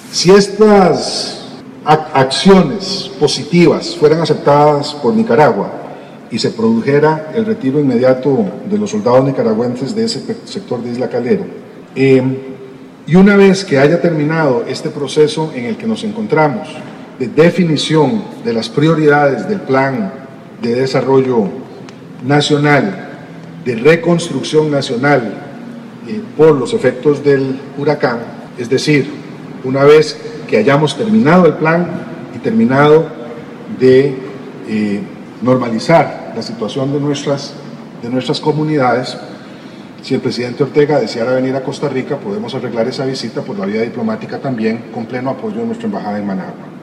Si estas acciones positivas fueran aceptadas por Nicaragua y se produjera el retiro inmediato de los soldados nicaragüenses de ese sector de Isla Calero, y una vez que haya terminado este proceso en el que nos encontramos de definición de las prioridades del plan de desarrollo nacional, de reconstrucción nacional por los efectos del huracán, es decir, una vez que hayamos terminado el plan y terminado de normalizar la situación de nuestras comunidades, si el presidente Ortega deseara venir a Costa Rica, podemos arreglar esa visita por la vía diplomática también, con pleno apoyo de nuestra embajada en Managua.